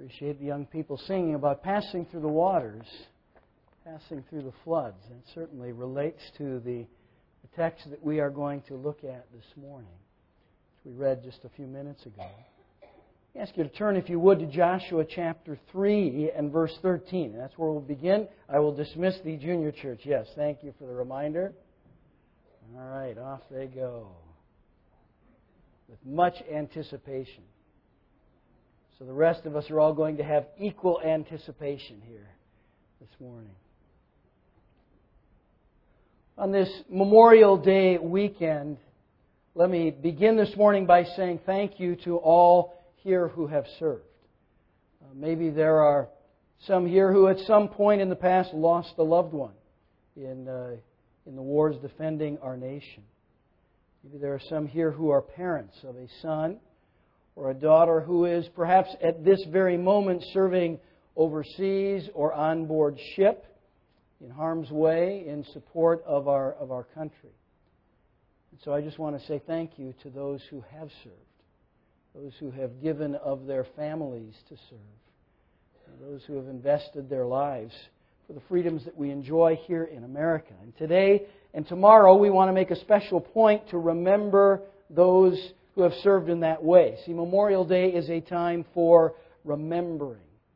Appreciate the young people singing about passing through the waters, passing through the floods. And it certainly relates to the text that we are going to look at this morning, which we read just a few minutes ago. I ask you to turn, if you would, to Joshua chapter 3 and verse 13. That's where we'll begin. I will dismiss the junior church. Yes, thank you for the reminder. All right, off they go with much anticipation. So the rest of us are all going to have equal anticipation here this morning. On this Memorial Day weekend, let me begin this morning by saying thank you to all here who have served. Maybe there are some here who at some point in the past lost a loved one in the wars defending our nation. Maybe there are some here who are parents of a son or a daughter who is perhaps at this very moment serving overseas or on board ship in harm's way in support of our country. And so I just want to say thank you to those who have served, those who have given of their families to serve, and those who have invested their lives for the freedoms that we enjoy here in America. And today and tomorrow we want to make a special point to remember those who have served in that way. See, Memorial Day is a time for remembering.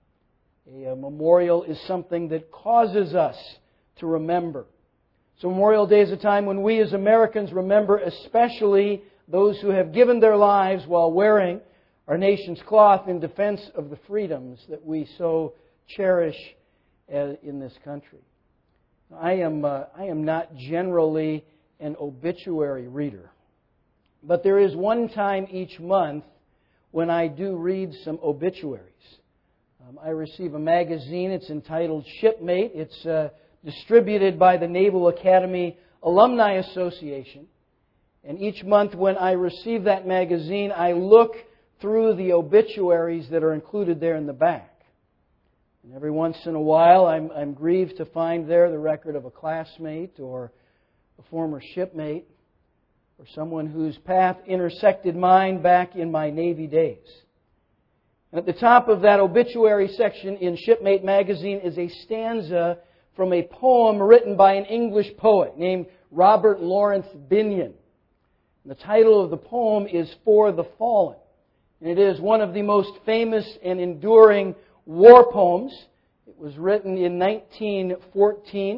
A memorial is something that causes us to remember. So Memorial Day is a time when we as Americans remember especially those who have given their lives while wearing our nation's cloth in defense of the freedoms that we so cherish in this country. I am not generally an obituary reader. But there is one time each month when I do read some obituaries. I receive a magazine. It's entitled Shipmate. It's distributed by the Naval Academy Alumni Association. And each month when I receive that magazine, I look through the obituaries that are included there in the back. And every once in a while, I'm grieved to find there the record of a classmate or a former shipmate, or someone whose path intersected mine back in my Navy days. And at the top of that obituary section in Shipmate magazine is a stanza from a poem written by an English poet named Robert Lawrence Binyon. And the title of the poem is For the Fallen. And it is one of the most famous and enduring war poems. It was written in 1914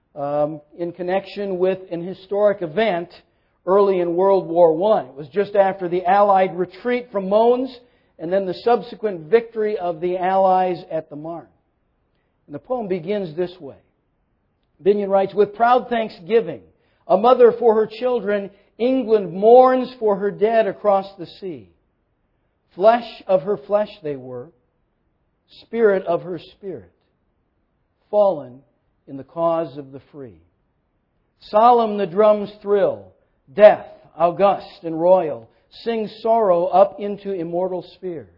in connection with an historic event early in World War I. It was just after the Allied retreat from Mons and then the subsequent victory of the Allies at the Marne. And the poem begins this way. Binyon writes, "With proud thanksgiving, a mother for her children, England mourns for her dead across the sea. Flesh of her flesh they were, spirit of her spirit, fallen in the cause of the free. Solemn the drums thrill, death, august and royal, sings sorrow up into immortal spheres.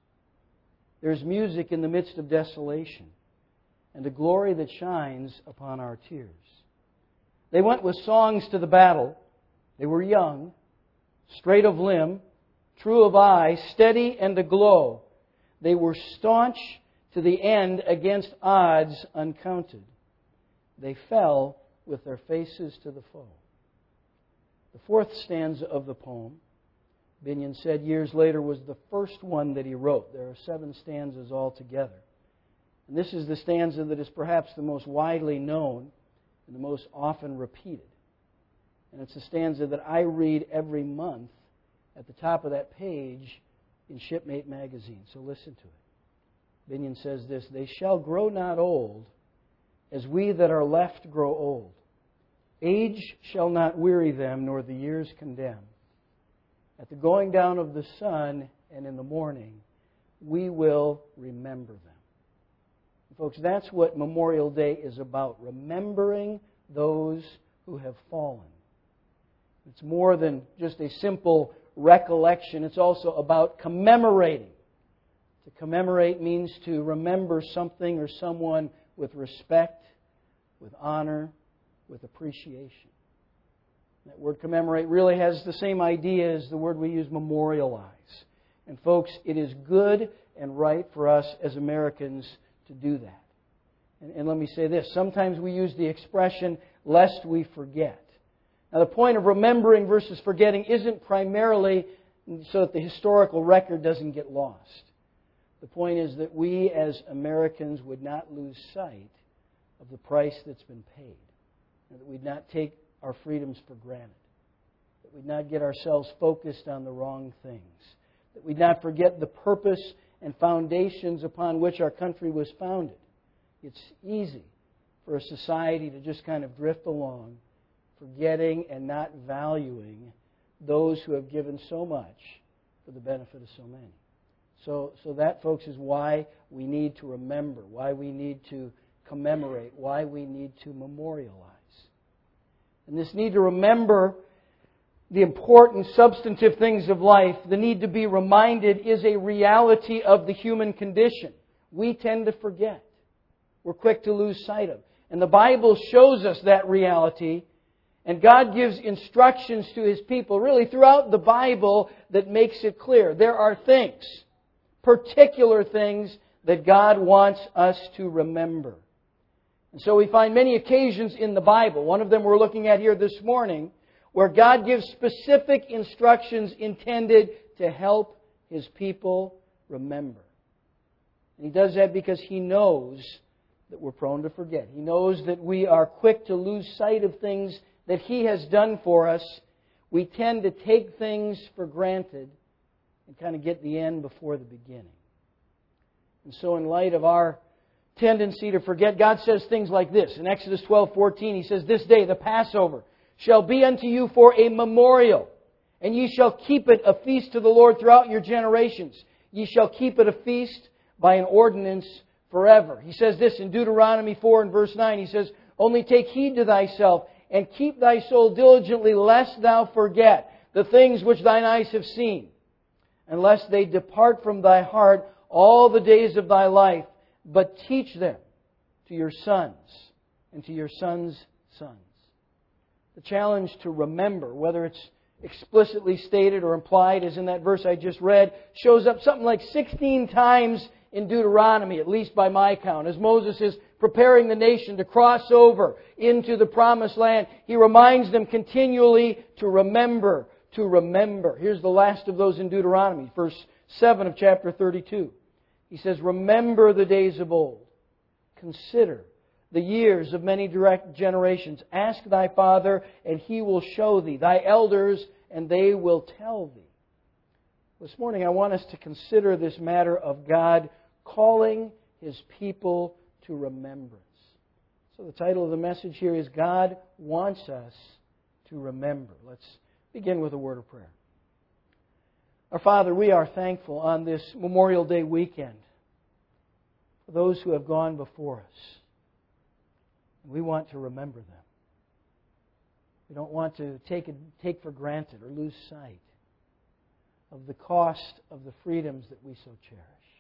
There's music in the midst of desolation, and a glory that shines upon our tears. They went with songs to the battle. They were young, straight of limb, true of eye, steady and aglow. They were staunch to the end against odds uncounted. They fell with their faces to the foe." The fourth stanza of the poem, Binyon said years later, was the first one that he wrote. There are 7 stanzas altogether. And this is the stanza that is perhaps the most widely known and the most often repeated. And it's a stanza that I read every month at the top of that page in Shipmate magazine. So listen to it. Binyon says this, "They shall grow not old, as we that are left grow old. Age shall not weary them, nor the years condemn. At the going down of the sun and in the morning, we will remember them." And folks, that's what Memorial Day is about, remembering those who have fallen. It's more than just a simple recollection. It's also about commemorating. To commemorate means to remember something or someone with respect, with honor, with appreciation. That word commemorate really has the same idea as the word we use memorialize. And folks, it is good and right for us as Americans to do that. And let me say this. Sometimes we use the expression, lest we forget. Now, the point of remembering versus forgetting isn't primarily so that the historical record doesn't get lost. The point is that we as Americans would not lose sight of the price that's been paid. And that we'd not take our freedoms for granted. That we'd not get ourselves focused on the wrong things. That we'd not forget the purpose and foundations upon which our country was founded. It's easy for a society to just kind of drift along, forgetting and not valuing those who have given so much for the benefit of so many. So that, folks, is why we need to remember, why we need to commemorate, why we need to memorialize. And this need to remember the important substantive things of life, the need to be reminded, is a reality of the human condition. We tend to forget. We're quick to lose sight of. And the Bible shows us that reality. And God gives instructions to His people, really throughout the Bible, that makes it clear. There are things, particular things, that God wants us to remember. And so we find many occasions in the Bible, one of them we're looking at here this morning, where God gives specific instructions intended to help His people remember. And He does that because He knows that we're prone to forget. He knows that we are quick to lose sight of things that He has done for us. We tend to take things for granted and kind of get the end before the beginning. And so in light of our tendency to forget, God says things like this. In Exodus 12:14, He says, "This day, the Passover, shall be unto you for a memorial, and ye shall keep it a feast to the Lord throughout your generations. Ye shall keep it a feast by an ordinance forever." He says this in Deuteronomy 4 and verse 9. He says, "Only take heed to thyself, and keep thy soul diligently, lest thou forget the things which thine eyes have seen, and lest they depart from thy heart all the days of thy life, but teach them to your sons and to your sons' sons." The challenge to remember, whether it's explicitly stated or implied, as in that verse I just read, shows up something like 16 times in Deuteronomy, at least by my count. As Moses is preparing the nation to cross over into the Promised Land, he reminds them continually to remember, to remember. Here's the last of those in Deuteronomy, verse 7 of chapter 32. He says, "Remember the days of old. Consider the years of many direct generations. Ask thy father, and he will show thee. Thy elders, and they will tell thee." This morning I want us to consider this matter of God calling His people to remembrance. So the title of the message here is God Wants Us to Remember. Let's begin with a word of prayer. Our Father, we are thankful on this Memorial Day weekend for those who have gone before us. We want to remember them. We don't want to take for granted or lose sight of the cost of the freedoms that we so cherish.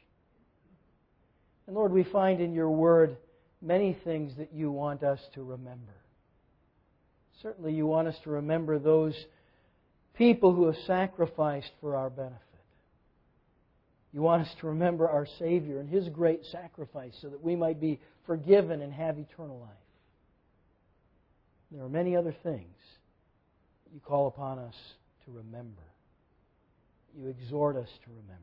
And Lord, we find in Your Word many things that You want us to remember. Certainly You want us to remember those people who have sacrificed for our benefit. You want us to remember our Savior and His great sacrifice so that we might be forgiven and have eternal life. There are many other things that You call upon us to remember. You exhort us to remember.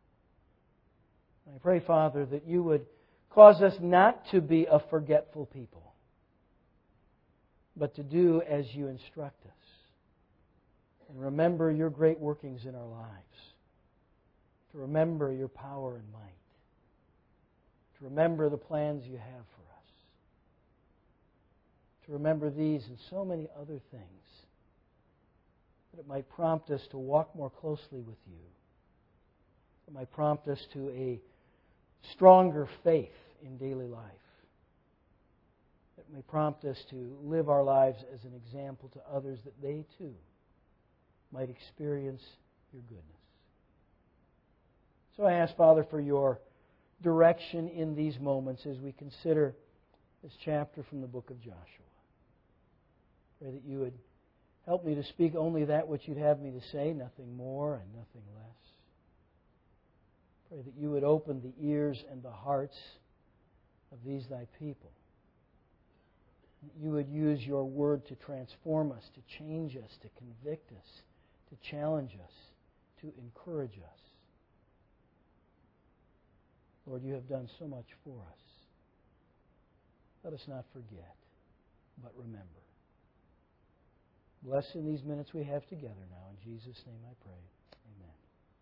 I pray, Father, that You would cause us not to be a forgetful people, but to do as You instruct us. And remember Your great workings in our lives. To remember Your power and might. To remember the plans You have for us. To remember these and so many other things, that it might prompt us to walk more closely with You. It might prompt us to a stronger faith in daily life. It may prompt us to live our lives as an example to others, that they too might experience Your goodness. So I ask, Father, for Your direction in these moments as we consider this chapter from the book of Joshua. Pray that You would help me to speak only that which You'd have me to say, nothing more and nothing less. Pray that You would open the ears and the hearts of these Thy people. That You would use Your Word to transform us, to change us, to convict us, to challenge us, to encourage us. Lord, You have done so much for us. Let us not forget, but remember. Bless in these minutes we have together now. In Jesus' name I pray. Amen.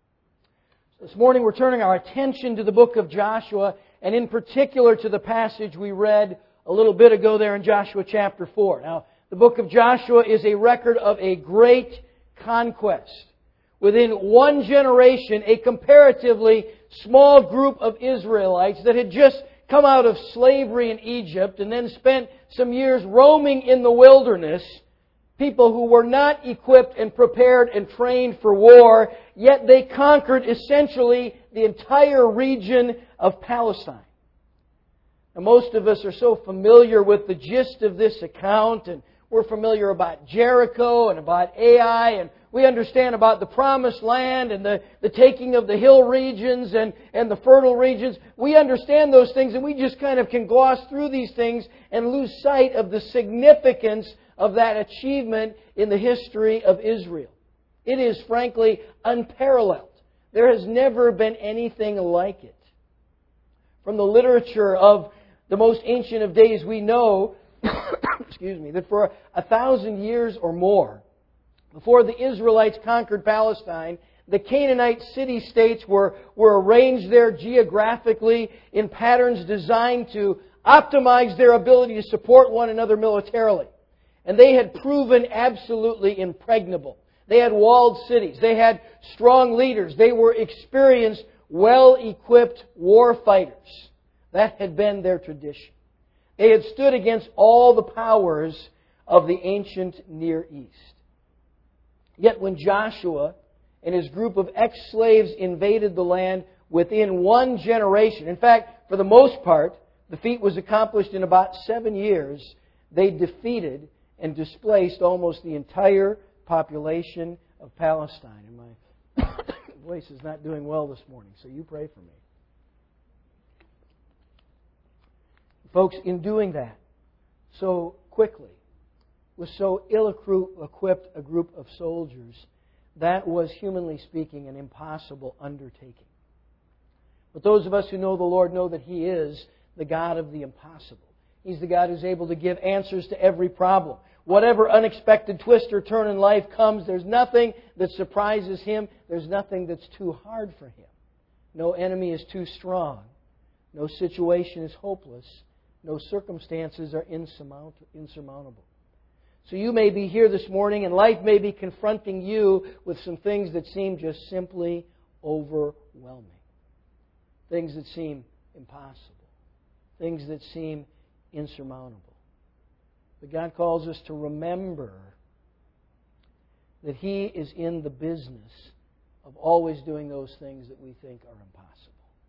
So this morning we're turning our attention to the book of Joshua, and in particular to the passage we read a little bit ago there in Joshua chapter 4. Now, the book of Joshua is a record of a great conquest. Within one generation, a comparatively small group of Israelites that had just come out of slavery in Egypt and then spent some years roaming in the wilderness, people who were not equipped and prepared and trained for war, yet they conquered essentially the entire region of Palestine. Now, most of us are so familiar with the gist of this account, and we're familiar about Jericho and about Ai, and we understand about the Promised Land and the taking of the hill regions and the fertile regions. We understand those things, and we just kind of can gloss through these things and lose sight of the significance of that achievement in the history of Israel. It is, frankly, unparalleled. There has never been anything like it. From the literature of the most ancient of days, we know that for 1,000 years or more, before the Israelites conquered Palestine, the Canaanite city-states were arranged there geographically in patterns designed to optimize their ability to support one another militarily. And they had proven absolutely impregnable. They had walled cities. They had strong leaders. They were experienced, well-equipped war fighters. That had been their tradition. They had stood against all the powers of the ancient Near East. Yet when Joshua and his group of ex-slaves invaded the land within one generation, in fact, for the most part, the feat was accomplished in about 7 years, they defeated and displaced almost the entire population of Palestine. And my voice is not doing well this morning, so you pray for me. Folks, in doing that so quickly, with so ill-equipped a group of soldiers, that was, humanly speaking, an impossible undertaking. But those of us who know the Lord know that He is the God of the impossible. He's the God who's able to give answers to every problem. Whatever unexpected twist or turn in life comes, there's nothing that surprises Him. There's nothing that's too hard for Him. No enemy is too strong. No situation is hopeless. No circumstances are insurmountable. So you may be here this morning and life may be confronting you with some things that seem just simply overwhelming. Things that seem impossible. Things that seem insurmountable. But God calls us to remember that He is in the business of always doing those things that we think are impossible.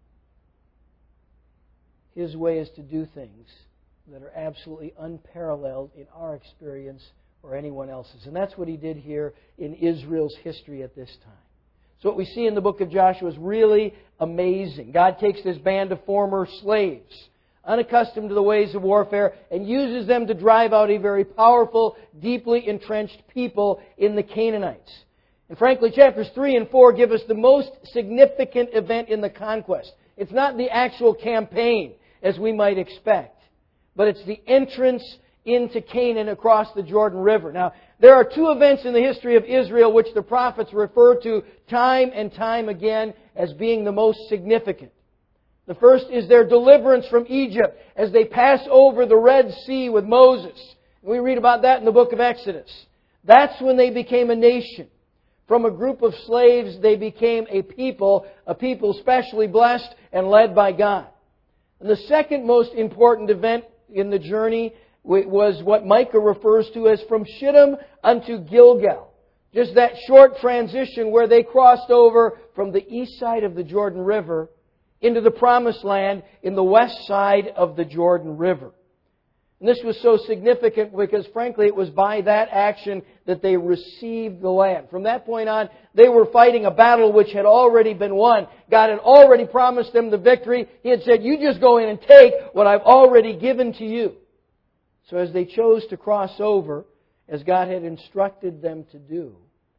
His way is to do things that are absolutely unparalleled in our experience or anyone else's. And that's what He did here in Israel's history at this time. So what we see in the book of Joshua is really amazing. God takes this band of former slaves, unaccustomed to the ways of warfare, and uses them to drive out a very powerful, deeply entrenched people in the Canaanites. And frankly, chapters 3 and 4 give us the most significant event in the conquest. It's not the actual campaign, as we might expect, but it's the entrance into Canaan across the Jordan River. Now, there are two events in the history of Israel which the prophets refer to time and time again as being the most significant. The first is their deliverance from Egypt as they pass over the Red Sea with Moses. We read about that in the book of Exodus. That's when they became a nation. From a group of slaves, they became a people specially blessed and led by God. And the second most important event in the journey was what Micah refers to as from Shittim unto Gilgal. Just that short transition where they crossed over from the east side of the Jordan River into the Promised Land in the west side of the Jordan River. And this was so significant because, frankly, it was by that action that they received the land. From that point on, they were fighting a battle which had already been won. God had already promised them the victory. He had said, you just go in and take what I've already given to you. So as they chose to cross over, as God had instructed them to do,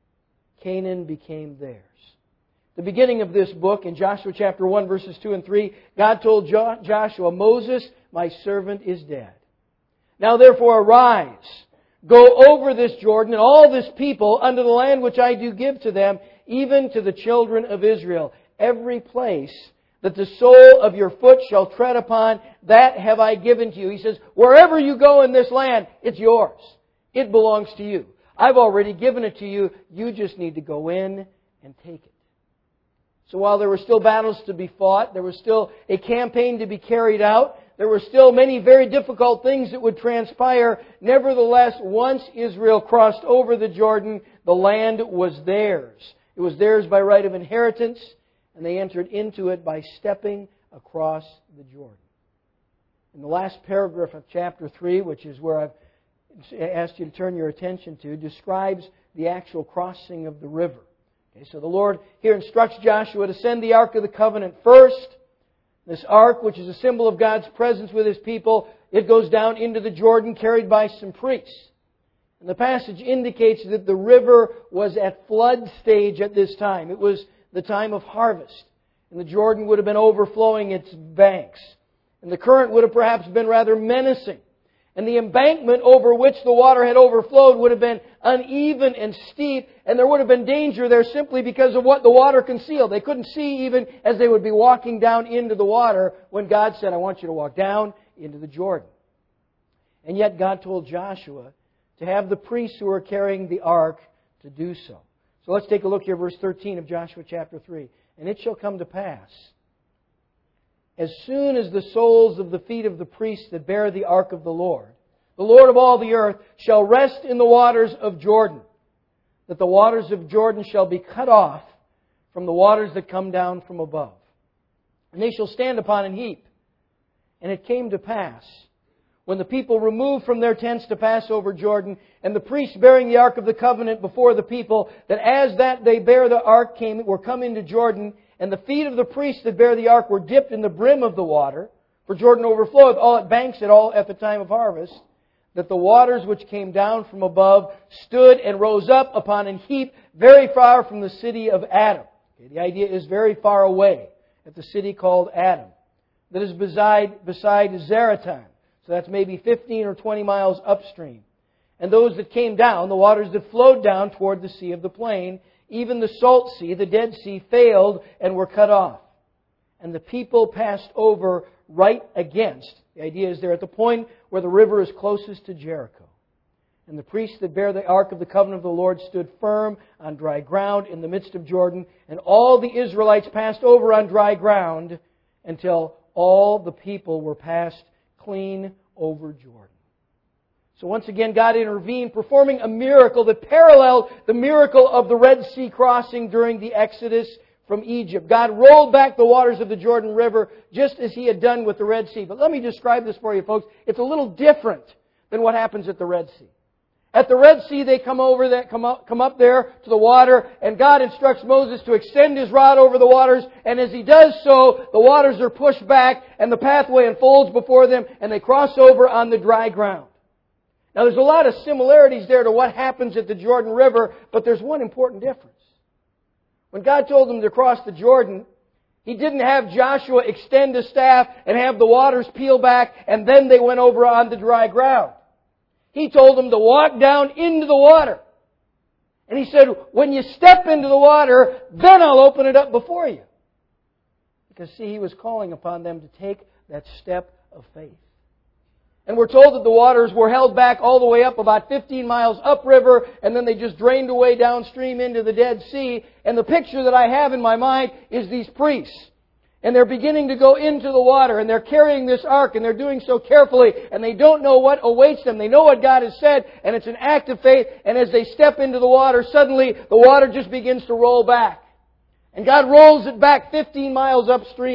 Canaan became theirs. The beginning of this book, in Joshua chapter 1, verses 2 and 3, God told Joshua, Moses, my servant is dead. Now therefore arise, go over this Jordan and all this people unto the land which I do give to them, even to the children of Israel. Every place that the sole of your foot shall tread upon, that have I given to you. He says, wherever you go in this land, it's yours. It belongs to you. I've already given it to you. You just need to go in and take it. So while there were still battles to be fought, there was still a campaign to be carried out, there were still many very difficult things that would transpire. Nevertheless, once Israel crossed over the Jordan, the land was theirs. It was theirs by right of inheritance, and they entered into it by stepping across the Jordan. In the last paragraph of chapter 3, which is where I've asked you to turn your attention to, describes the actual crossing of the river. Okay, so the Lord here instructs Joshua to send the Ark of the Covenant first. This ark, which is a symbol of God's presence with His people, it goes down into the Jordan carried by some priests. And the passage indicates that the river was at flood stage at this time. It was the time of harvest. And the Jordan would have been overflowing its banks. And the current would have perhaps been rather menacing. And the embankment over which the water had overflowed would have been uneven and steep, and there would have been danger there simply because of what the water concealed. They couldn't see even as they would be walking down into the water when God said, I want you to walk down into the Jordan. And yet God told Joshua to have the priests who were carrying the ark to do so. So let's take a look here, verse 13 of Joshua chapter 3. And it shall come to pass, as soon as the soles of the feet of the priests that bear the ark of the Lord of all the earth, shall rest in the waters of Jordan, that the waters of Jordan shall be cut off from the waters that come down from above. And they shall stand upon an heap. And it came to pass, when the people removed from their tents to pass over Jordan, and the priests bearing the ark of the covenant before the people, that as that they bear the ark were come into Jordan, and the feet of the priests that bear the ark were dipped in the brim of the water, for Jordan overfloweth all at banks at the time of harvest, that the waters which came down from above stood and rose up upon an heap very far from the city of Adam. Okay, the idea is very far away, at the city called Adam, that is beside Zaretan. So that's maybe 15 or 20 miles upstream. And those that came down, the waters that flowed down toward the sea of the plain, even the salt sea, the Dead Sea, failed and were cut off. And the people passed over right against. The idea is they're at the point where the river is closest to Jericho. And the priests that bear the ark of the covenant of the Lord stood firm on dry ground in the midst of Jordan. And all the Israelites passed over on dry ground until all the people were passed clean over Jordan. So once again, God intervened, performing a miracle that paralleled the miracle of the Red Sea crossing during the Exodus from Egypt. God rolled back the waters of the Jordan River just as He had done with the Red Sea. But let me describe this for you, folks. It's a little different than what happens at the Red Sea. At the Red Sea, they come up there to the water, and God instructs Moses to extend his rod over the waters, and as he does so, the waters are pushed back, and the pathway unfolds before them, and they cross over on the dry ground. Now, there's a lot of similarities there to what happens at the Jordan River, but there's one important difference. When God told them to cross the Jordan, He didn't have Joshua extend a staff and have the waters peel back, and then they went over on the dry ground. He told them to walk down into the water. And He said, when you step into the water, then I'll open it up before you. Because, see, He was calling upon them to take that step of faith. And we're told that the waters were held back all the way up about 15 miles upriver, and then they just drained away downstream into the Dead Sea. And the picture that I have in my mind is these priests. And they're beginning to go into the water, and they're carrying this ark, and they're doing so carefully, and they don't know what awaits them. They know what God has said, and it's an act of faith. And as they step into the water, suddenly the water just begins to roll back. And God rolls it back 15 miles upstream.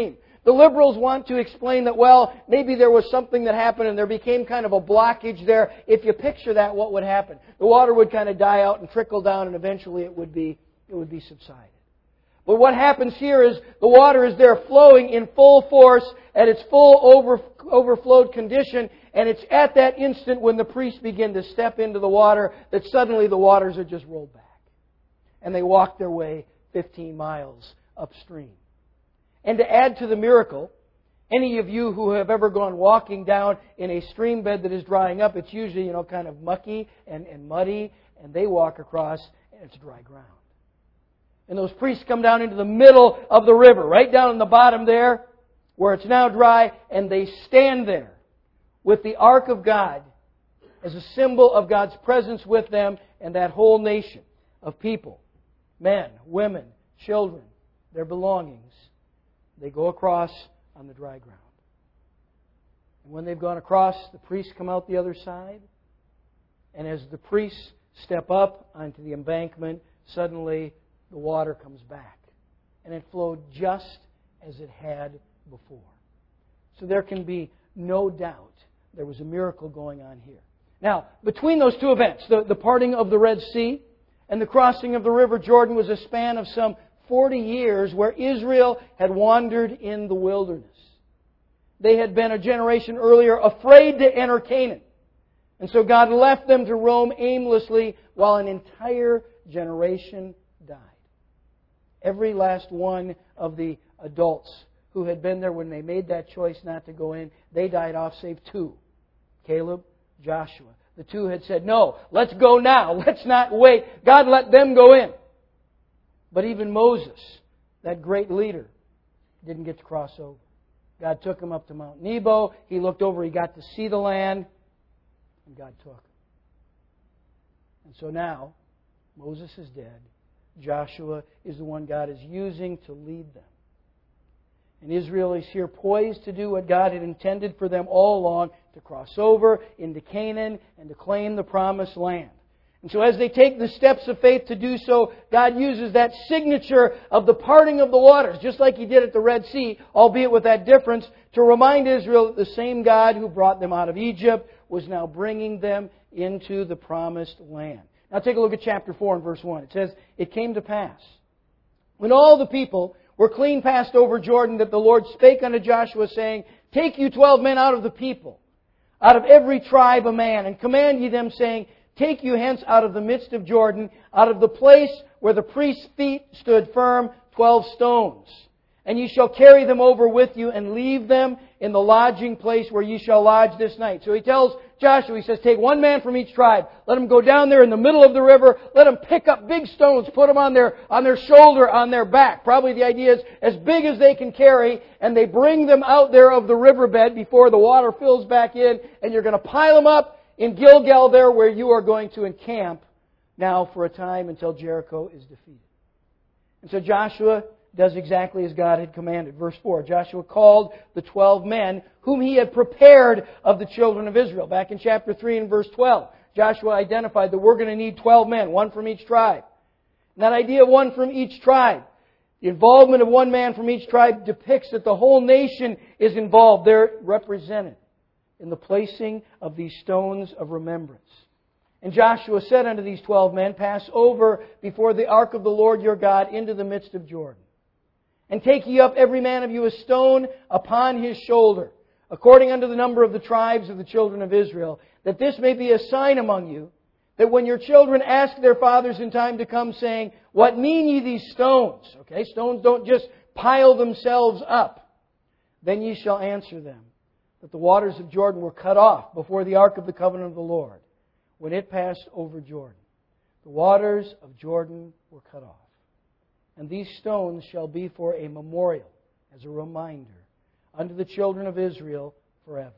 The liberals want to explain that, well, maybe there was something that happened and there became kind of a blockage there. If you picture that, what would happen? The water would kind of die out and trickle down, and eventually it would be subsided. But what happens here is the water is there flowing in full force at its full overflowed condition, and it's at that instant when the priests begin to step into the water that suddenly the waters are just rolled back. And they walk their way 15 miles upstream. And to add to the miracle, any of you who have ever gone walking down in a stream bed that is drying up, it's usually, kind of mucky and muddy, and they walk across and it's dry ground. And those priests come down into the middle of the river, right down in the bottom there, where it's now dry, and they stand there with the Ark of God as a symbol of God's presence with them and that whole nation of people, men, women, children, their belongings. They go across on the dry ground. And when they've gone across, the priests come out the other side. And as the priests step up onto the embankment, suddenly the water comes back. And it flowed just as it had before. So there can be no doubt there was a miracle going on here. Now, between those two events, the parting of the Red Sea and the crossing of the River Jordan, was a span of some 40 years where Israel had wandered in the wilderness. They had been a generation earlier afraid to enter Canaan. And so God left them to roam aimlessly while an entire generation died. Every last one of the adults who had been there when they made that choice not to go in, they died off, save two. Caleb, Joshua. The two had said, no, let's go now. Let's not wait. God let them go in. But even Moses, that great leader, didn't get to cross over. God took him up to Mount Nebo. He looked over. He got to see the land. And God took him. And so now, Moses is dead. Joshua is the one God is using to lead them. And Israel is here poised to do what God had intended for them all along, to cross over into Canaan and to claim the promised land. And so as they take the steps of faith to do so, God uses that signature of the parting of the waters, just like He did at the Red Sea, albeit with that difference, to remind Israel that the same God who brought them out of Egypt was now bringing them into the promised land. Now take a look at chapter 4 and verse 1. It says, "It came to pass, when all the people were clean passed over Jordan, that the Lord spake unto Joshua, saying, Take you 12 men out of the people, out of every tribe a man, and command ye them, saying, Take you hence out of the midst of Jordan, out of the place where the priest's feet stood firm, 12 stones. And ye shall carry them over with you, and leave them in the lodging place where ye shall lodge this night." So He tells Joshua, He says, take one man from each tribe. Let them go down there in the middle of the river. Let them pick up big stones, put them on their shoulder, on their back. Probably the idea is as big as they can carry. And they bring them out there of the riverbed before the water fills back in. And you're going to pile them up in Gilgal there, where you are going to encamp now for a time until Jericho is defeated. And so Joshua does exactly as God had commanded. Verse 4, Joshua called the 12 men whom he had prepared of the children of Israel. Back in chapter 3 and verse 12, Joshua identified that we're going to need 12 men, one from each tribe. And that idea of one from each tribe, the involvement of one man from each tribe, depicts that the whole nation is involved. They're represented in the placing of these stones of remembrance. And Joshua said unto these 12 men, Pass over before the ark of the Lord your God into the midst of Jordan. And take ye up every man of you a stone upon his shoulder, according unto the number of the tribes of the children of Israel, that this may be a sign among you, that when your children ask their fathers in time to come, saying, What mean ye these stones? Okay, stones don't just pile themselves up. Then ye shall answer them, that the waters of Jordan were cut off before the ark of the covenant of the Lord, when it passed over Jordan. The waters of Jordan were cut off. And these stones shall be for a memorial, as a reminder, unto the children of Israel forever.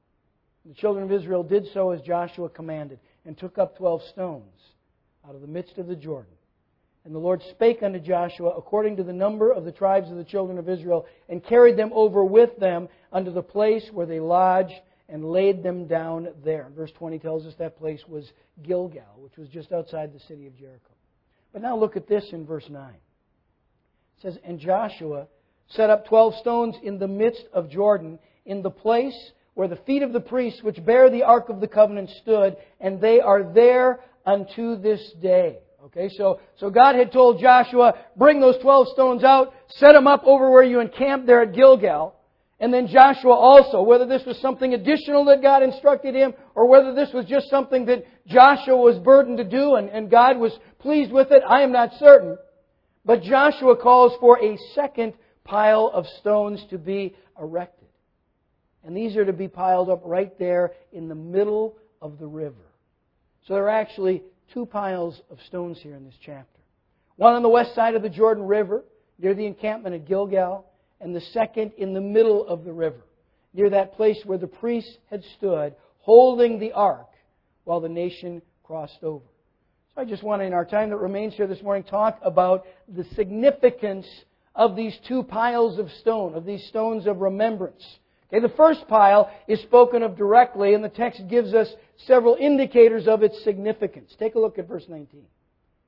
And the children of Israel did so as Joshua commanded, and took up 12 stones out of the midst of the Jordan. And the Lord spake unto Joshua according to the number of the tribes of the children of Israel, and carried them over with them unto the place where they lodged, and laid them down there. Verse 20 tells us that place was Gilgal, which was just outside the city of Jericho. But now look at this in verse 9. It says, And Joshua set up 12 stones in the midst of Jordan, in the place where the feet of the priests which bear the Ark of the Covenant stood, and they are there unto this day. Okay, so God had told Joshua, bring those 12 stones out, set them up over where you encamped there at Gilgal. And then Joshua also, whether this was something additional that God instructed him, or whether this was just something that Joshua was burdened to do and God was pleased with it, I am not certain. But Joshua calls for a second pile of stones to be erected. And these are to be piled up right there in the middle of the river. So there are actually two piles of stones here in this chapter. One on the west side of the Jordan River, near the encampment at Gilgal, and the second in the middle of the river, near that place where the priests had stood, holding the ark while the nation crossed over. So I just want to, in our time that remains here this morning, talk about the significance of these two piles of stone, of these stones of remembrance. Okay, the first pile is spoken of directly, and the text gives us several indicators of its significance. Take a look at verse 19. It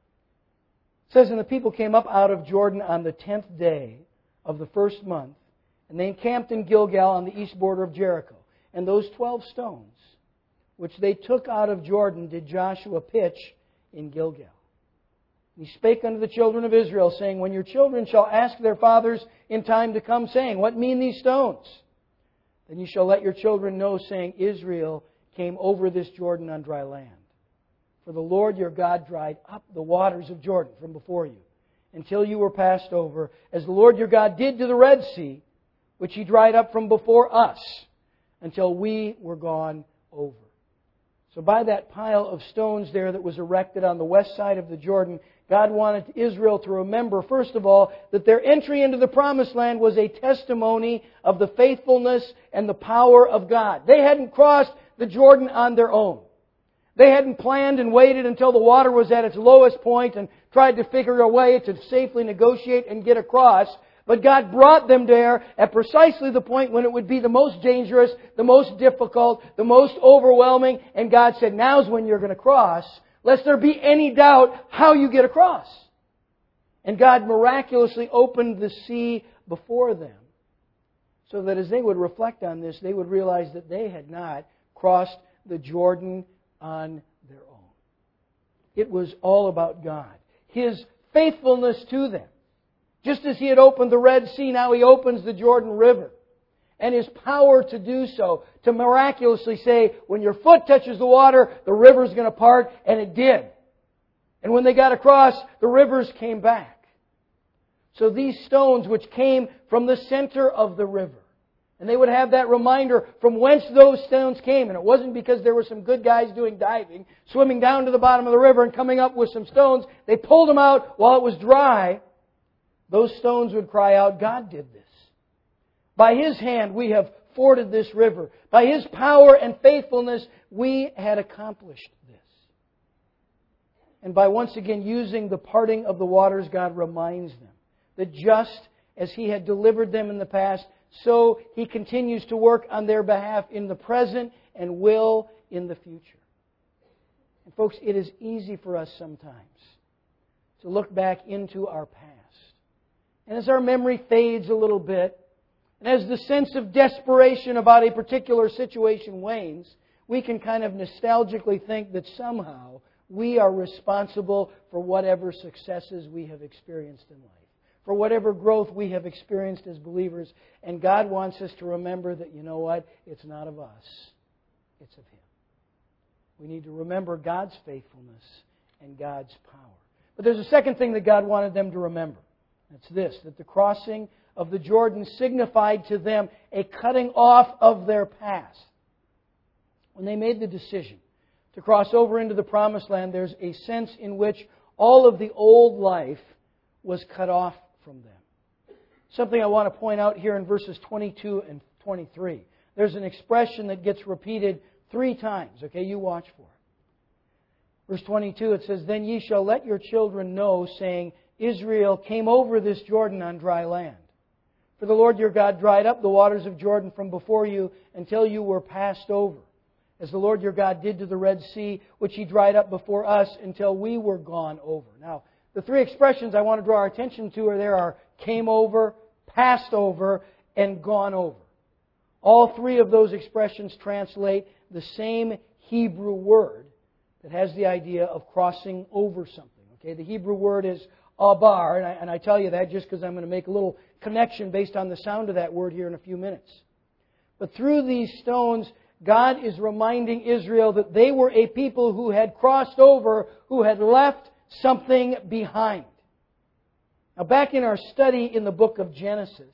says, and the people came up out of Jordan on the 10th day of the first month, and they encamped in Gilgal on the east border of Jericho. And those 12 stones, which they took out of Jordan, did Joshua pitch in Gilgal. And he spake unto the children of Israel, saying, when your children shall ask their fathers in time to come, saying, what mean these stones? Then you shall let your children know, saying, Israel came over this Jordan on dry land. For the Lord your God dried up the waters of Jordan from before you, until you were passed over, as the Lord your God did to the Red Sea, which He dried up from before us, until we were gone over. So by that pile of stones there that was erected on the west side of the Jordan, God wanted Israel to remember, first of all, that their entry into the Promised Land was a testimony of the faithfulness and the power of God. They hadn't crossed the Jordan on their own. They hadn't planned and waited until the water was at its lowest point and tried to figure a way to safely negotiate and get across. But God brought them there at precisely the point when it would be the most dangerous, the most difficult, the most overwhelming. And God said, now's when you're going to cross, lest there be any doubt how you get across. And God miraculously opened the sea before them, so that as they would reflect on this, they would realize that they had not crossed the Jordan on their own. It was all about God. His faithfulness to them. Just as He had opened the Red Sea, now He opens the Jordan River. And His power to do so, to miraculously say, when your foot touches the water, the river's going to part, and it did. And when they got across, the rivers came back. So these stones which came from the center of the river, and they would have that reminder from whence those stones came. And it wasn't because there were some good guys doing diving, swimming down to the bottom of the river and coming up with some stones. They pulled them out while it was dry. Those stones would cry out, God did this. By His hand we have forded this river. By His power and faithfulness we had accomplished this. And by once again using the parting of the waters, God reminds them that just as He had delivered them in the past, so He continues to work on their behalf in the present and will in the future. And folks, it is easy for us sometimes to look back into our past. And as our memory fades a little bit, and as the sense of desperation about a particular situation wanes, we can kind of nostalgically think that somehow we are responsible for whatever successes we have experienced in life, for whatever growth we have experienced as believers. And God wants us to remember that, you know what? It's not of us. It's of Him. We need to remember God's faithfulness and God's power. But there's a second thing that God wanted them to remember. It's this, that the crossing of the Jordan signified to them a cutting off of their past. When they made the decision to cross over into the Promised Land, there's a sense in which all of the old life was cut off from them. Something I want to point out here in verses 22 and 23. There's an expression that gets repeated 3 times. Okay, you watch for it. Verse 22, it says, then ye shall let your children know, saying, Israel came over this Jordan on dry land. For the Lord your God dried up the waters of Jordan from before you until you were passed over, as the Lord your God did to the Red Sea, which He dried up before us until we were gone over. Now, the 3 expressions I want to draw our attention to are came over, passed over, and gone over. All three of those expressions translate the same Hebrew word that has the idea of crossing over something. Okay, the Hebrew word is abar, and I tell you that just because I'm going to make a little connection based on the sound of that word here in a few minutes. But through these stones, God is reminding Israel that they were a people who had crossed over, who had left something behind. Now, back in our study in the book of Genesis,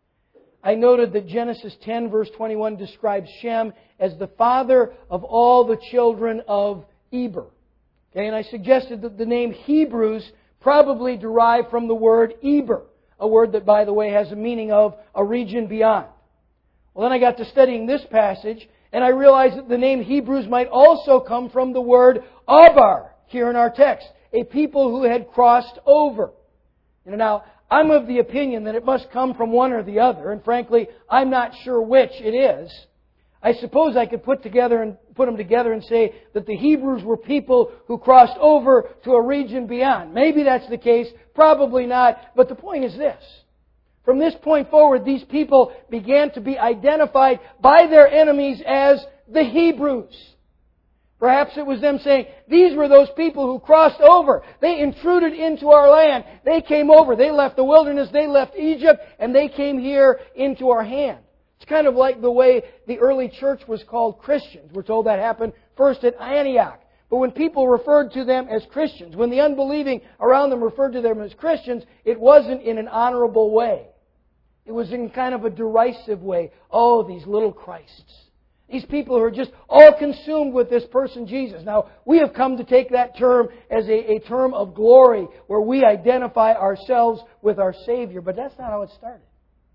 I noted that Genesis 10 verse 21 describes Shem as the father of all the children of Eber. Okay, and I suggested that the name Hebrews probably derived from the word Eber, a word that, by the way, has a meaning of a region beyond. Well, then I got to studying this passage, and I realized that the name Hebrews might also come from the word Abar here in our text, a people who had crossed over. Now, I'm of the opinion that it must come from one or the other, and frankly, I'm not sure which it is. I suppose I could put them together and say that the Hebrews were people who crossed over to a region beyond. Maybe that's the case, probably not, but the point is this. From this point forward, these people began to be identified by their enemies as the Hebrews. Perhaps it was them saying, these were those people who crossed over. They intruded into our land. They came over. They left the wilderness. They left Egypt. And they came here into our hand. It's kind of like the way the early church was called Christians. We're told that happened first at Antioch. But when people referred to them as Christians, when the unbelieving around them referred to them as Christians, it wasn't in an honorable way. It was in kind of a derisive way. Oh, these little Christs. These people who are just all consumed with this person, Jesus. Now, we have come to take that term as a term of glory, where we identify ourselves with our Savior. But that's not how it started.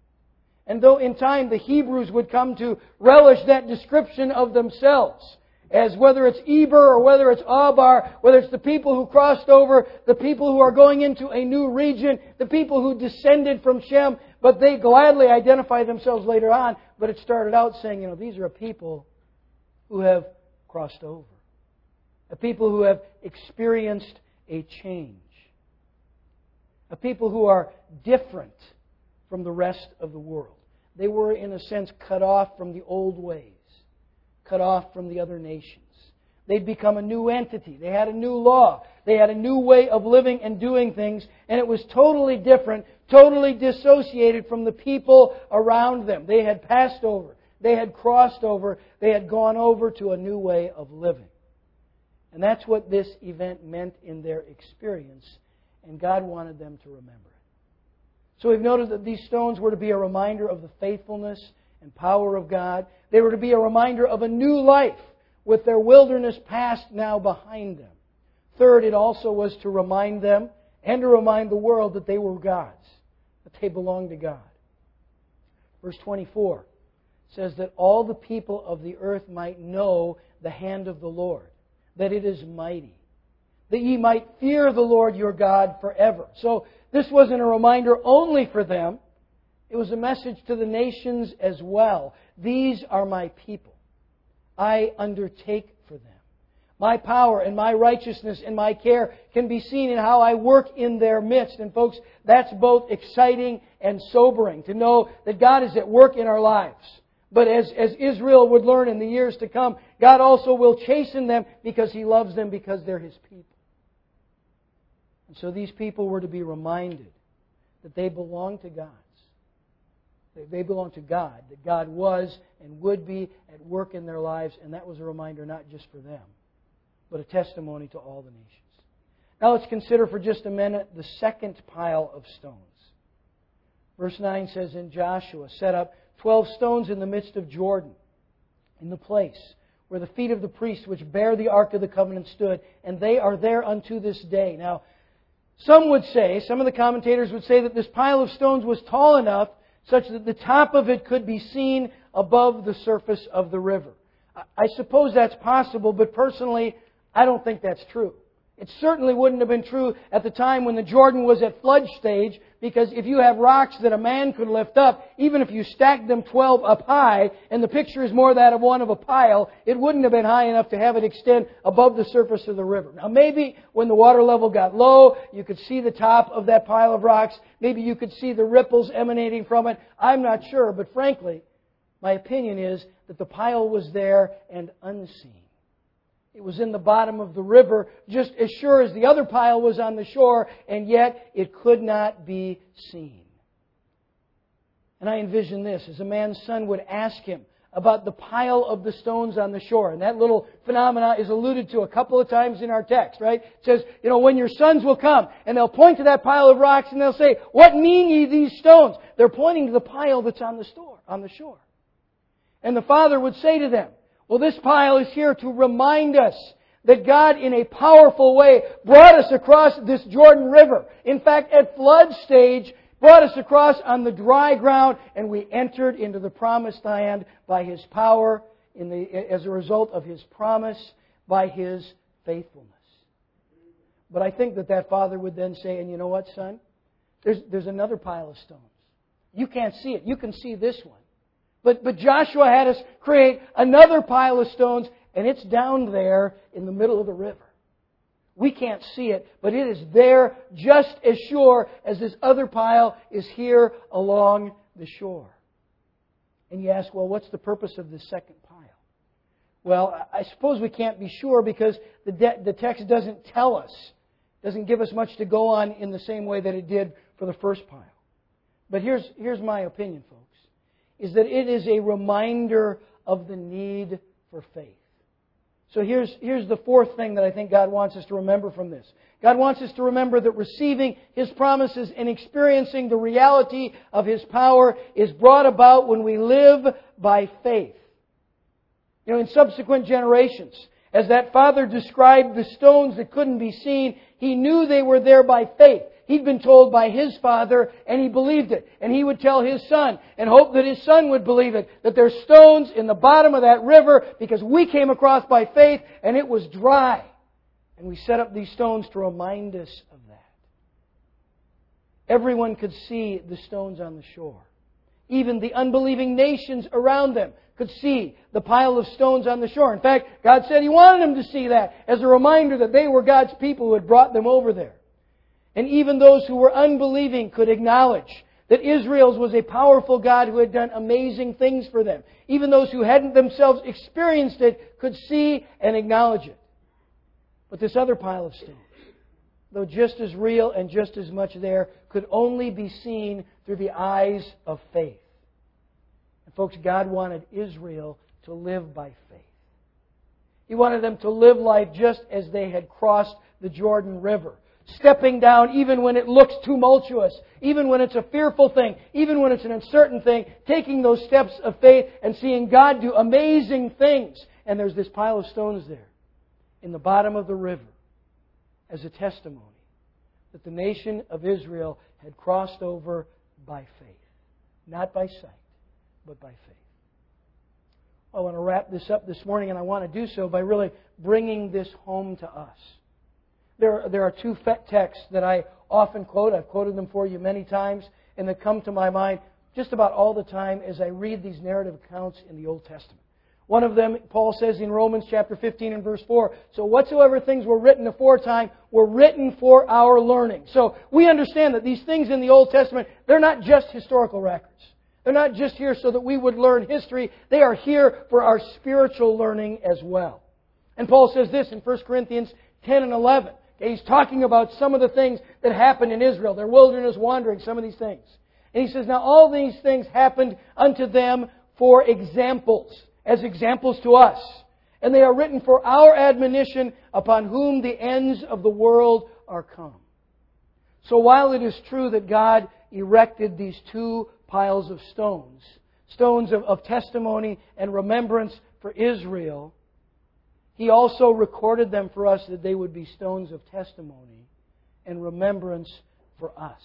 And though in time the Hebrews would come to relish that description of themselves, as whether it's Eber or whether it's Abar, whether it's the people who crossed over, the people who are going into a new region, the people who descended from Shem, but they gladly identify themselves later on. But it started out saying, these are a people who have crossed over. A people who have experienced a change. A people who are different from the rest of the world. They were, in a sense, cut off from the old ways. Cut off from the other nations. They'd become a new entity. They had a new law. They had a new way of living and doing things. And it was totally different, totally dissociated from the people around them. They had passed over. They had crossed over. They had gone over to a new way of living. And that's what this event meant in their experience. And God wanted them to remember it. So we've noted that these stones were to be a reminder of the faithfulness and power of God. They were to be a reminder of a new life with their wilderness past now behind them. Third, it also was to remind them and to remind the world that they were God's, that they belonged to God. Verse 24 says that all the people of the earth might know the hand of the Lord, that it is mighty, that ye might fear the Lord your God forever. So this wasn't a reminder only for them. It was a message to the nations as well. These are my people. I undertake for them. My power and my righteousness and my care can be seen in how I work in their midst. And folks, that's both exciting and sobering to know that God is at work in our lives. But as Israel would learn in the years to come, God also will chasten them because He loves them, because they're His people. And so these people were to be reminded that they belong to God. They belong to God, that God was and would be at work in their lives, and that was a reminder not just for them, but a testimony to all the nations. Now let's consider for just a minute the second pile of stones. Verse 9 says, "And Joshua set up 12 stones in the midst of Jordan, in the place where the feet of the priests which bear the Ark of the Covenant stood, and they are there unto this day." Now, some of the commentators would say that this pile of stones was tall enough such that the top of it could be seen above the surface of the river. I suppose that's possible, but personally, I don't think that's true. It certainly wouldn't have been true at the time when the Jordan was at flood stage, because if you have rocks that a man could lift up, even if you stacked them 12 up high, and the picture is more that of one of a pile, it wouldn't have been high enough to have it extend above the surface of the river. Now maybe when the water level got low, you could see the top of that pile of rocks. Maybe you could see the ripples emanating from it. I'm not sure, but frankly, my opinion is that the pile was there and unseen. It was in the bottom of the river, just as sure as the other pile was on the shore, and yet it could not be seen. And I envision this, as a man's son would ask him about the pile of the stones on the shore. And that little phenomena is alluded to a couple of times in our text, right? It says, when your sons will come, and they'll point to that pile of rocks, and they'll say, "What mean ye these stones?" They're pointing to the pile that's on the shore. And the father would say to them, well, this pile is here to remind us that God, in a powerful way, brought us across this Jordan River. In fact, at flood stage, brought us across on the dry ground, and we entered into the promised land by His power, as a result of His promise, by His faithfulness. But I think that father would then say, and you know what, son? There's another pile of stones. You can't see it. You can see this one. But Joshua had us create another pile of stones, and it's down there in the middle of the river. We can't see it, but it is there just as sure as this other pile is here along the shore. And you ask, well, what's the purpose of this second pile? Well, I suppose we can't be sure because the text doesn't tell us, doesn't give us much to go on in the same way that it did for the first pile. But here's my opinion, folks, is that it is a reminder of the need for faith. So here's the fourth thing that I think God wants us to remember from this. God wants us to remember that receiving His promises and experiencing the reality of His power is brought about when we live by faith. In subsequent generations, as that father described the stones that couldn't be seen, he knew they were there by faith. He'd been told by his father, and he believed it. And he would tell his son, and hope that his son would believe it, that there's stones in the bottom of that river because we came across by faith, and it was dry. And we set up these stones to remind us of that. Everyone could see the stones on the shore. Even the unbelieving nations around them could see the pile of stones on the shore. In fact, God said He wanted them to see that as a reminder that they were God's people who had brought them over there. And even those who were unbelieving could acknowledge that Israel's was a powerful God who had done amazing things for them. Even those who hadn't themselves experienced it could see and acknowledge it. But this other pile of stones, though just as real and just as much there, could only be seen through the eyes of faith. And folks, God wanted Israel to live by faith. He wanted them to live life just as they had crossed the Jordan River. Stepping down even when it looks tumultuous, even when it's a fearful thing, even when it's an uncertain thing, taking those steps of faith and seeing God do amazing things. And there's this pile of stones there in the bottom of the river as a testimony that the nation of Israel had crossed over by faith. Not by sight, but by faith. I want to wrap this up this morning, and I want to do so by really bringing this home to us. There are two texts that I often quote. I've quoted them for you many times, and that come to my mind just about all the time as I read these narrative accounts in the Old Testament. One of them, Paul says in Romans chapter 15 and verse 4, "So whatsoever things were written aforetime were written for our learning." So we understand that these things in the Old Testament, they're not just historical records. They're not just here so that we would learn history. They are here for our spiritual learning as well. And Paul says this in 1 Corinthians 10 and 11. He's talking about some of the things that happened in Israel, their wilderness wandering, some of these things. And he says, "Now all these things happened unto them for examples, as examples to us. And they are written for our admonition, upon whom the ends of the world are come." So while it is true that God erected these two piles of stones of testimony and remembrance for Israel, He also recorded them for us that they would be stones of testimony and remembrance for us.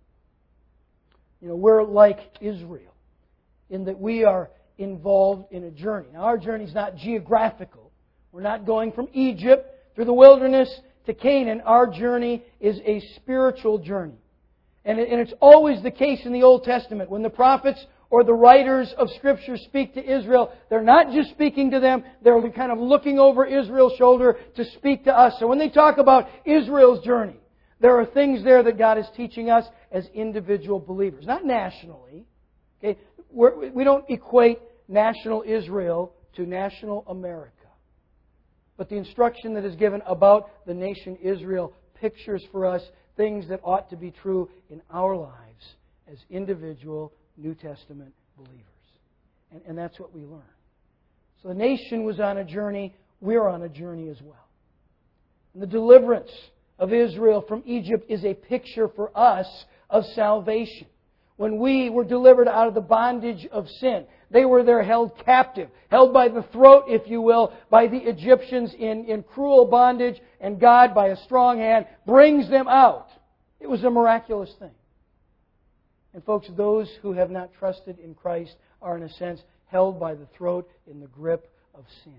We're like Israel in that we are involved in a journey. Now, our journey is not geographical. We're not going from Egypt through the wilderness to Canaan, our journey is a spiritual journey. And it's always the case in the Old Testament. When the prophets or the writers of Scripture speak to Israel, they're not just speaking to them, they're kind of looking over Israel's shoulder to speak to us. So when they talk about Israel's journey, there are things there that God is teaching us as individual believers. Not nationally. Okay? We don't equate national Israel to national America. But the instruction that is given about the nation Israel pictures for us things that ought to be true in our lives as individual New Testament believers. And that's what we learn. So the nation was on a journey. We're on a journey as well. And the deliverance of Israel from Egypt is a picture for us of salvation. When we were delivered out of the bondage of sin, they were there held captive, held by the throat, if you will, by the Egyptians in cruel bondage, and God, by a strong hand, brings them out. It was a miraculous thing. And folks, those who have not trusted in Christ are, in a sense, held by the throat in the grip of sin.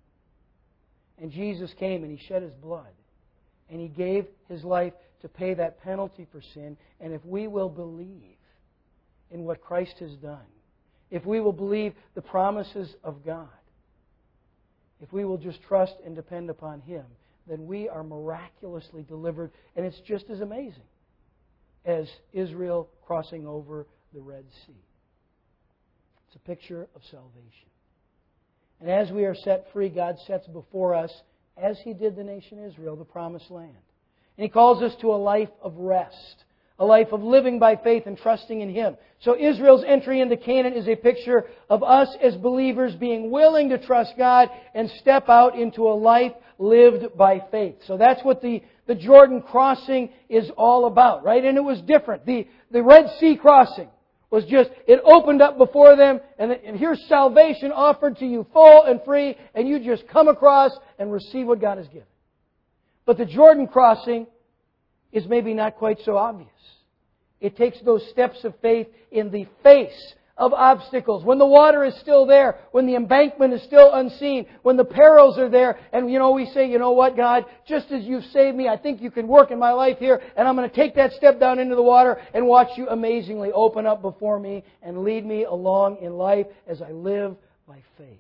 And Jesus came and He shed His blood. And He gave His life to pay that penalty for sin. And if we will believe in what Christ has done, if we will believe the promises of God, if we will just trust and depend upon Him, then we are miraculously delivered. And it's just as amazing as Israel crossing over the Red Sea. It's a picture of salvation. And as we are set free, God sets before us, as He did the nation Israel, the promised land. And He calls us to a life of rest, a life of living by faith and trusting in Him. So Israel's entry into Canaan is a picture of us as believers being willing to trust God and step out into a life lived by faith. So that's what the Jordan crossing is all about, right? And it was different. The Red Sea crossing was just, it opened up before them, and here's salvation offered to you full and free, and you just come across and receive what God has given. But the Jordan crossing is maybe not quite so obvious. It takes those steps of faith in the face of obstacles. When the water is still there, when the embankment is still unseen, when the perils are there, and we say, you know what, God, just as you've saved me, I think you can work in my life here, and I'm going to take that step down into the water and watch you amazingly open up before me and lead me along in life as I live by faith.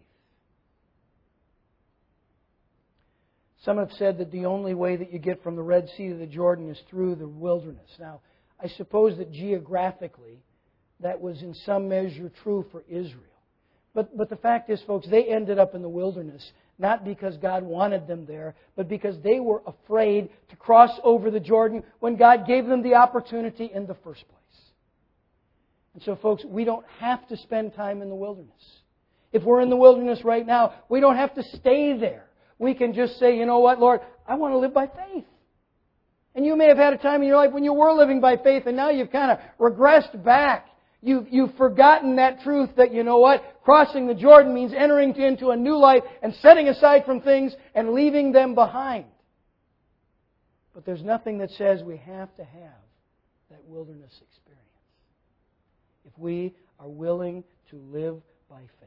Some have said that the only way that you get from the Red Sea to the Jordan is through the wilderness. Now, I suppose that geographically, that was in some measure true for Israel. But the fact is, folks, they ended up in the wilderness, not because God wanted them there, but because they were afraid to cross over the Jordan when God gave them the opportunity in the first place. And so, folks, we don't have to spend time in the wilderness. If we're in the wilderness right now, we don't have to stay there. We can just say, you know what, Lord, I want to live by faith. And you may have had a time in your life when you were living by faith, and now you've kind of regressed back. You've forgotten that truth that, you know what, crossing the Jordan means entering into a new life and setting aside from things and leaving them behind. But there's nothing that says we have to have that wilderness experience if we are willing to live by faith.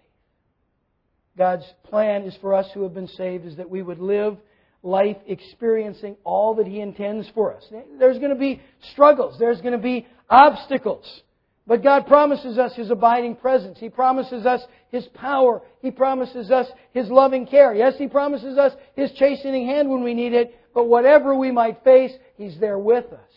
God's plan is for us who have been saved is that we would live life experiencing all that He intends for us. There's going to be struggles. There's going to be obstacles. But God promises us His abiding presence. He promises us His power. He promises us His loving care. Yes, He promises us His chastening hand when we need it. But whatever we might face, He's there with us.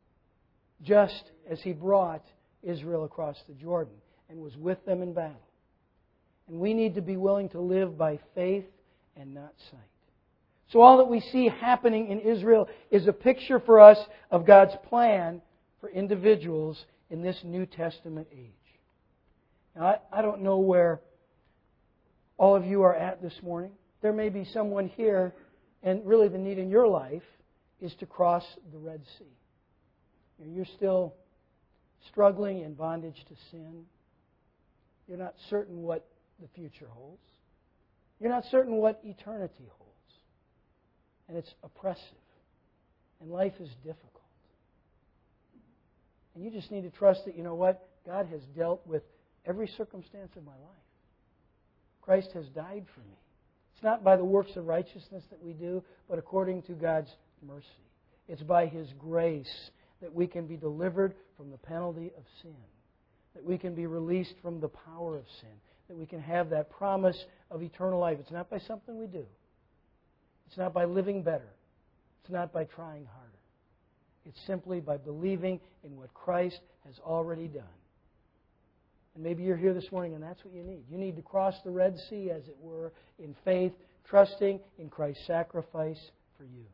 Just as He brought Israel across the Jordan and was with them in battle. And we need to be willing to live by faith and not sight. So all that we see happening in Israel is a picture for us of God's plan for individuals in this New Testament age. Now, I don't know where all of you are at this morning. There may be someone here, and really the need in your life is to cross the Red Sea. You're still struggling in bondage to sin. You're not certain what the future holds. You're not certain what eternity holds. And it's oppressive. And life is difficult. And you just need to trust that, you know what? God has dealt with every circumstance of my life. Christ has died for me. It's not by the works of righteousness that we do, but according to God's mercy. It's by His grace that we can be delivered from the penalty of sin, that we can be released from the power of sin, that we can have that promise of eternal life. It's not by something we do. It's not by living better. It's not by trying harder. It's simply by believing in what Christ has already done. And maybe you're here this morning and that's what you need. You need to cross the Red Sea, as it were, in faith, trusting in Christ's sacrifice for you.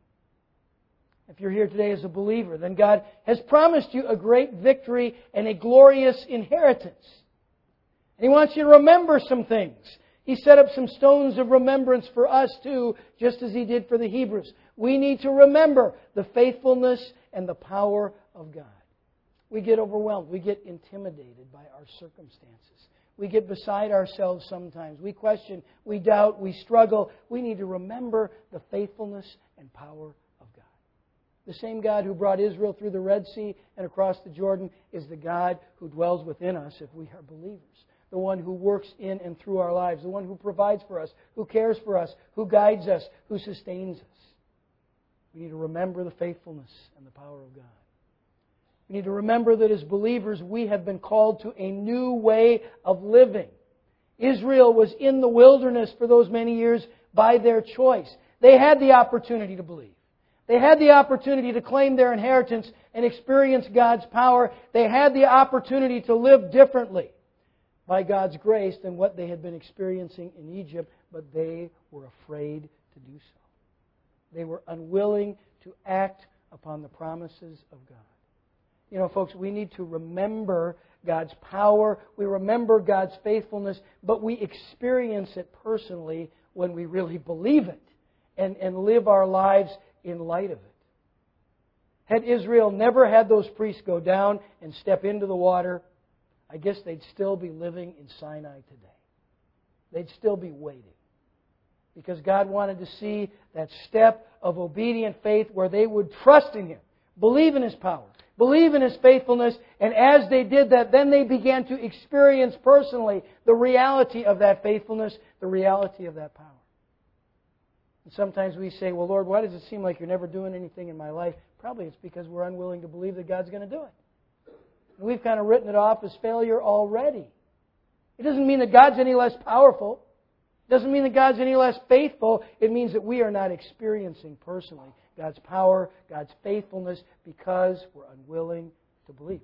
If you're here today as a believer, then God has promised you a great victory and a glorious inheritance. And He wants you to remember some things. He set up some stones of remembrance for us too, just as He did for the Hebrews. We need to remember the faithfulness and the power of God. We get overwhelmed. We get intimidated by our circumstances. We get beside ourselves sometimes. We question, we doubt, we struggle. We need to remember the faithfulness and power of God. The same God who brought Israel through the Red Sea and across the Jordan is the God who dwells within us if we are believers. The one who works in and through our lives. The one who provides for us, who cares for us, who guides us, who sustains us. We need to remember the faithfulness and the power of God. We need to remember that as believers, we have been called to a new way of living. Israel was in the wilderness for those many years by their choice. They had the opportunity to believe. They had the opportunity to claim their inheritance and experience God's power. They had the opportunity to live differently by God's grace than what they had been experiencing in Egypt, but they were afraid to do so. They were unwilling to act upon the promises of God. You know, folks, we need to remember God's power. We remember God's faithfulness, but we experience it personally when we really believe it and live our lives in light of it. Had Israel never had those priests go down and step into the water, I guess they'd still be living in Sinai today. They'd still be waiting. Because God wanted to see that step of obedient faith where they would trust in Him, believe in His power, believe in His faithfulness, and as they did that, then they began to experience personally the reality of that faithfulness, the reality of that power. And sometimes we say, well, Lord, why does it seem like You're never doing anything in my life? Probably it's because we're unwilling to believe that God's going to do it. And we've kind of written it off as failure already. It doesn't mean that God's any less powerful. It doesn't mean that God's any less faithful. It means that we are not experiencing personally God's power, God's faithfulness, because we're unwilling to believe.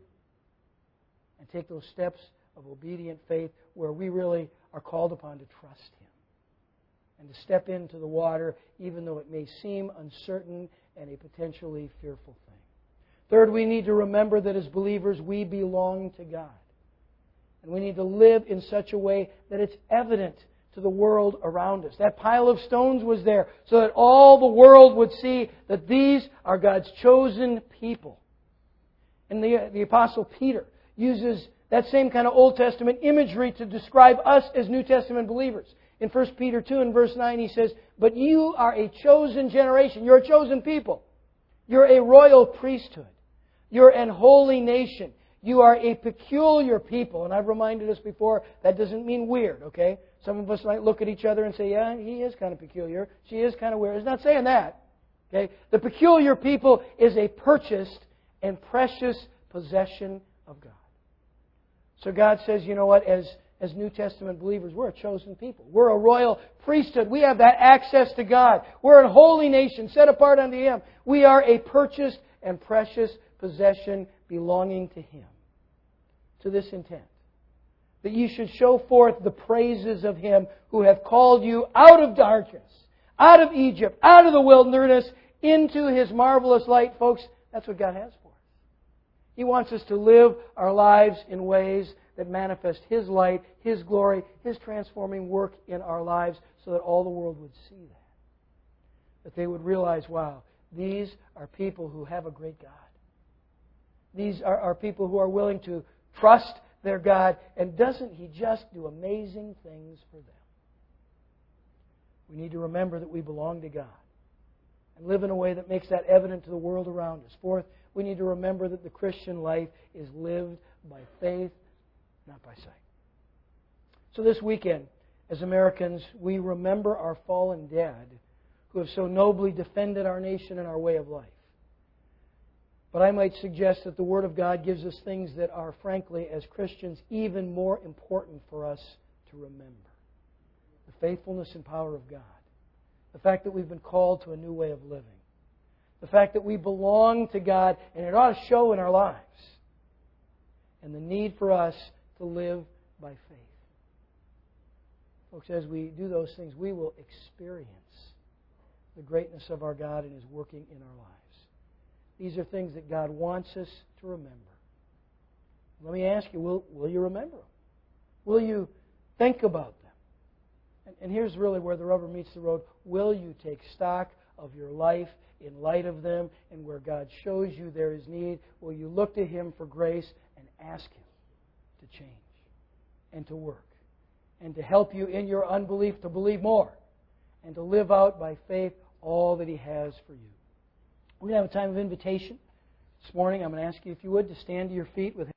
And take those steps of obedient faith where we really are called upon to trust Him. And to step into the water even though it may seem uncertain and a potentially fearful thing. Third, we need to remember that as believers we belong to God. And we need to live in such a way that it's evident to the world around us. That pile of stones was there so that all the world would see that these are God's chosen people. And the Apostle Peter uses that same kind of Old Testament imagery to describe us as New Testament believers. In 1 Peter 2 and verse 9 he says, "But you are a chosen generation." You're a chosen people. You're a royal priesthood. You're an holy nation. You are a peculiar people. And I've reminded us before, that doesn't mean weird, okay? Some of us might look at each other and say, yeah, he is kind of peculiar. She is kind of weird. It's not saying that. Okay? The peculiar people is a purchased and precious possession of God. So God says, you know what, as New Testament believers, we're a chosen people. We're a royal priesthood. We have that access to God. We're a holy nation set apart unto Him. We are a purchased and precious possession belonging to Him. To this intent, that you should show forth the praises of Him who hath called you out of darkness, out of Egypt, out of the wilderness, into His marvelous light. Folks, that's what God has for us. He wants us to live our lives in ways that manifest His light, His glory, His transforming work in our lives so that all the world would see that. That they would realize, wow, these are people who have a great God. These are people who are willing to trust their God. And doesn't He just do amazing things for them? We need to remember that we belong to God and live in a way that makes that evident to the world around us. Fourth, we need to remember that the Christian life is lived by faith, not by sight. So this weekend, as Americans, we remember our fallen dad who have so nobly defended our nation and our way of life. But I might suggest that the Word of God gives us things that are, frankly, as Christians, even more important for us to remember. The faithfulness and power of God. The fact that we've been called to a new way of living. The fact that we belong to God, and it ought to show in our lives. And the need for us to live by faith. Folks, as we do those things, we will experience the greatness of our God and His working in our lives. These are things that God wants us to remember. Let me ask you, will you remember them? Will you think about them? And here's really where the rubber meets the road. Will you take stock of your life in light of them, and where God shows you there is need, will you look to Him for grace and ask Him to change and to work and to help you in your unbelief to believe more and to live out by faith all that He has for you? We're going to have a time of invitation this morning. I'm going to ask you, if you would, to stand to your feet with